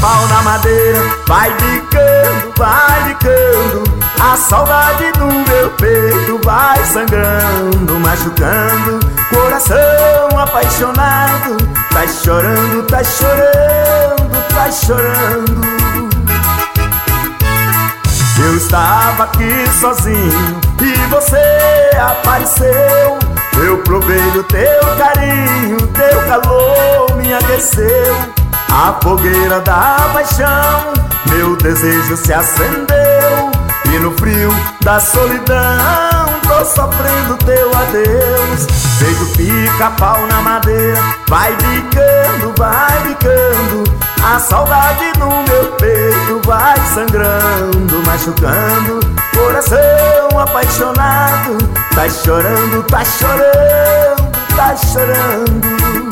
pica-pau na madeira, vai bicando, a saudade no meu peito vai sangrando, machucando, coração apaixonado, tá chorando, tá chorando, tá chorando. Eu estava aqui sozinho e você apareceu. Eu provei do teu carinho, teu calor me aqueceu. A fogueira da paixão, meu desejo se acendeu. E no frio da solidão, tô sofrendo teu adeus. Feito pica-pau na madeira, vai bicando, a saudade no meu peito vai sangrando, machucando, coração apaixonado, tá chorando, tá chorando, tá chorando.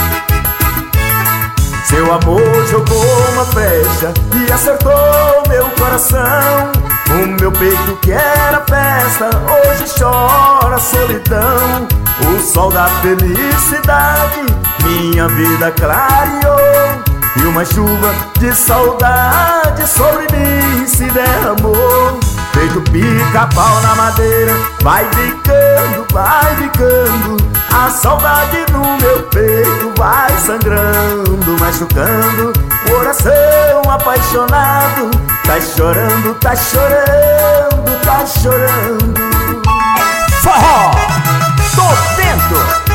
Seu amor jogou uma flecha e acertou meu coração. O meu peito que era festa, hoje chora a solidão. O sol da felicidade minha vida clareou, e uma chuva de saudade sobre mim se derramou. Feito pica-pau na madeira, vai bicando, a saudade no meu peito vai sangrando, machucando, coração apaixonado, tá chorando, tá chorando, tá chorando. Forró, tô dentro.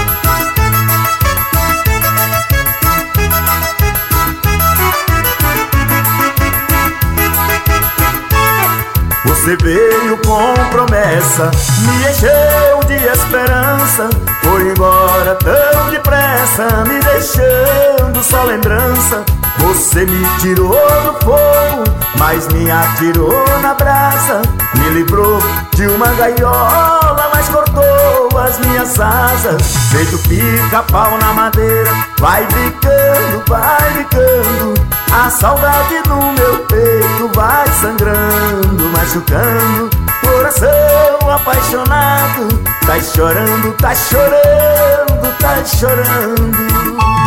Você veio com promessa, me encheu de esperança, foi embora tão depressa, me deixando só lembrança. Você me tirou do fogo, mas me atirou na brasa, me livrou de uma gaiola, mas cortou as minhas asas. Feito pica-pau na madeira, vai bicando, a saudade no meu peito vai sangrando, machucando, coração apaixonado, tá chorando, tá chorando, tá chorando.